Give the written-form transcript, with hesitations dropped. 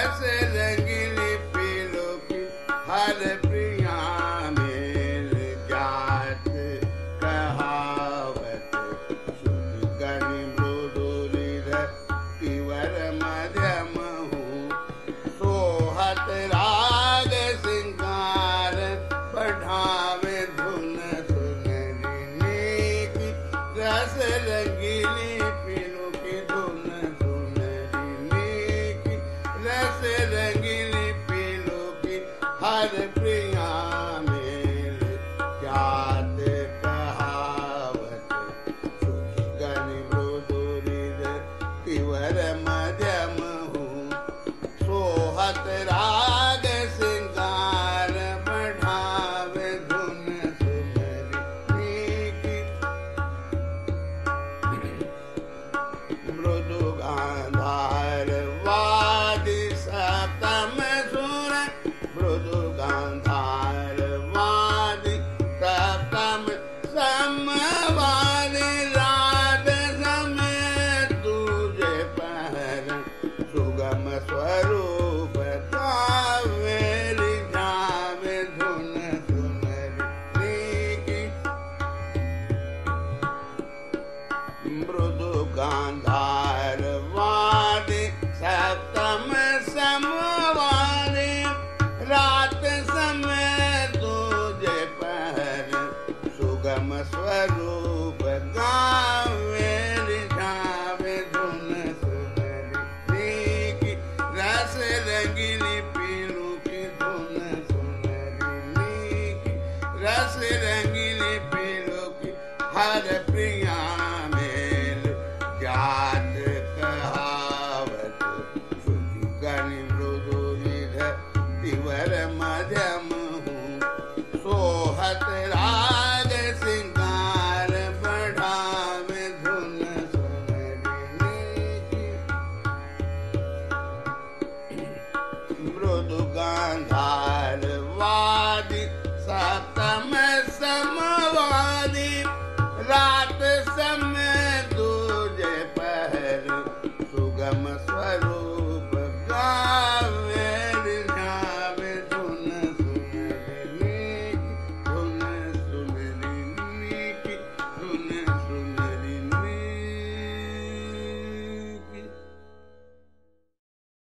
रस रंगीली पीलो की हर प्रिया मेल जात कहावत सुनि गनि मृदुली तिवर मध्यम हूँ सोहत राग सिंगार बढ़ावे धुन सुनरी की रस रंगीली पीलो की धुन सुनरी की रस रंगीली पीलो की हर प्रिया मेल जात कहावत सुनि गनि मृदुली तिवर मध्यम हूँ सोहत राग सिंगार बढ़ावे धुन सुनरी की मृदु गांधार वादी सप्तम सुर मृदु गांधार वादी सप्तम समवादी राध समय तुझे पहर सुगम स्वरूप गावे रिझावे धुन सुनरी की मृदु गांधार वादी सप्तम समवादी रात समय तुझे पहर सुगम स्वरूप गावे रिझावे धुन सुनरी की रस रंगीली पीलू की धुन सुनरी की रस रंगीली पीलू की हर प्रिया मेल जात कहावत सुनि गनि मृदुली तिवर